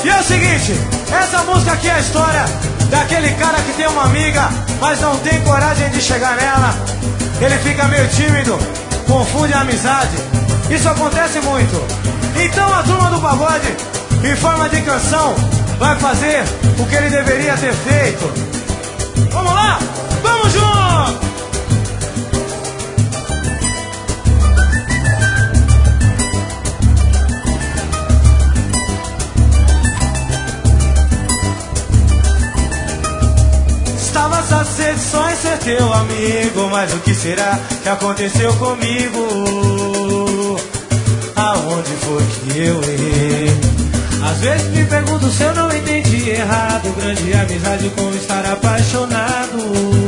E é o seguinte, essa música aqui é a história daquele cara que tem uma amiga, mas não tem coragem de chegar nela. Ele fica meio tímido, confunde a amizade. Isso acontece muito. Então a turma do pagode, em forma de canção, vai fazer o que ele deveria ter feito. Vamos lá? Vamos junto! Estava satisfeito só em ser teu amigo, mas o que será que aconteceu comigo? Aonde foi que eu errei? Às vezes me pergunto se eu não entendi errado. Grande amizade com estar apaixonado.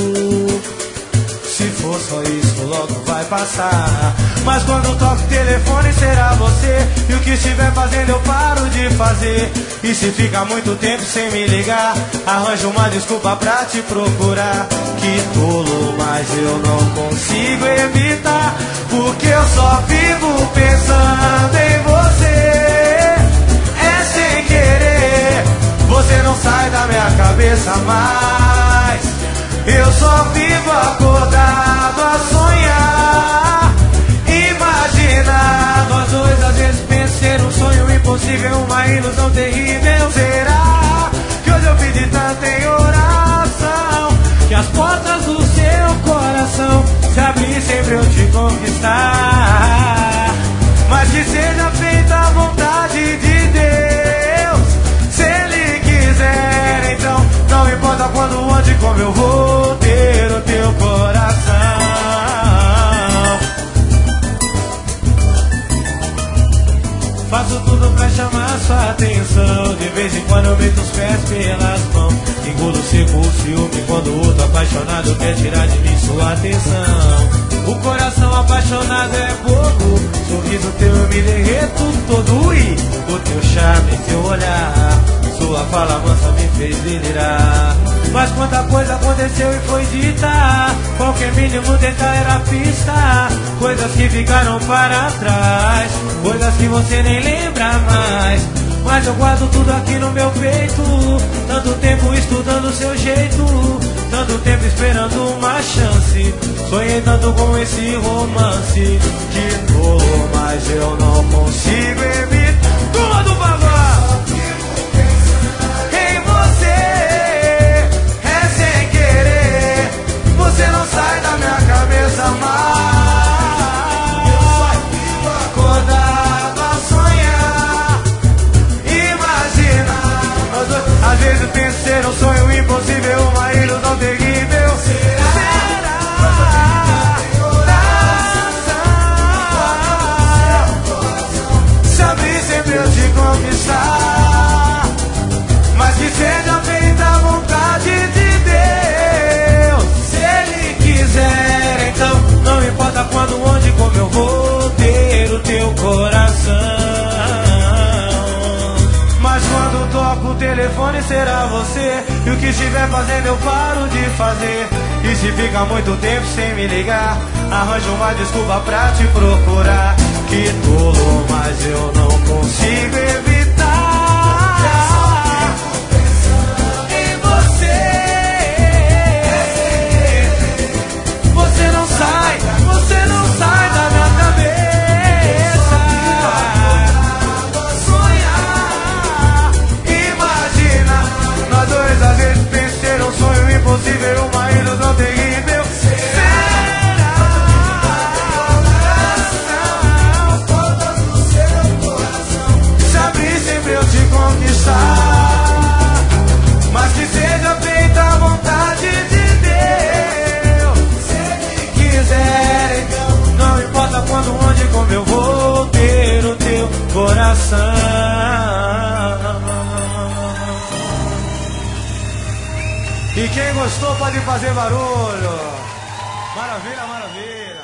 Se for só isso, logo vai passar. Mas quando toco o telefone será você. E o que estiver fazendo eu paro de fazer. E se fica muito tempo sem me ligar, arranjo uma desculpa pra te procurar. Que tolo, mas eu não consigo evitar, porque eu só vivo pensando em você. É sem querer, você não sai da minha cabeça mais. Eu só vivo acordado a sonhar, imaginar nós dois. Às vezes penso ser um sonho impossível, uma ilusão terrível. Será que hoje eu pedi tanto em oração, que as portas do seu coração se abrissem pra eu te conquistar? Mas que seja feita a vontade de Deus, se Ele quiser. Então não importa quando, onde, como eu vou ter o teu coração. Faço tudo pra chamar sua atenção. De vez em quando eu meto os pés pelas mãos. Engulo seco o ciúme quando o outro apaixonado quer tirar de mim sua atenção. O coração apaixonado é fogo, sorriso teu eu me derreto todo. E o teu charme, teu olhar, sua fala mansa me fez delirar. Mas quanta coisa aconteceu e foi dita, qualquer mínimo tentar era pista. Coisas que ficaram para trás, coisas que você nem lembra mais. Mas eu guardo tudo aqui no meu peito. Tanto tempo estudando o seu jeito, tanto tempo esperando uma chance. Sonhei tanto com esse romance. Que tolo, mas eu não consigo evitar. Turma do pagode! Em você, é sem querer, você não sai da minha cabeça mais. Às vezes eu penso ser um sonho impossível, uma ilusão terrível. Será? Se abrir sempre eu te conquistar. Mas que seja feita a vontade de Deus, se Ele quiser. Então não importa quando, onde, como eu vou ter o teu coração. Mas quando toco o telefone será você. E o que estiver fazendo eu paro de fazer. E se fica muito tempo sem me ligar, arranjo uma desculpa pra te procurar. Que tolo, mas eu não consigo evitar. Em você, você não sai da minha cabeça. Nós dois às vezes pensamos ser um sonho impossível, uma ilusão terrível. Será? Se abrir sempre eu te conquistar. Mas que seja feita a vontade de Deus, se Ele quiser. Então não importa quando, onde, como eu vou ter o teu coração. E quem gostou pode fazer barulho. Maravilha, maravilha.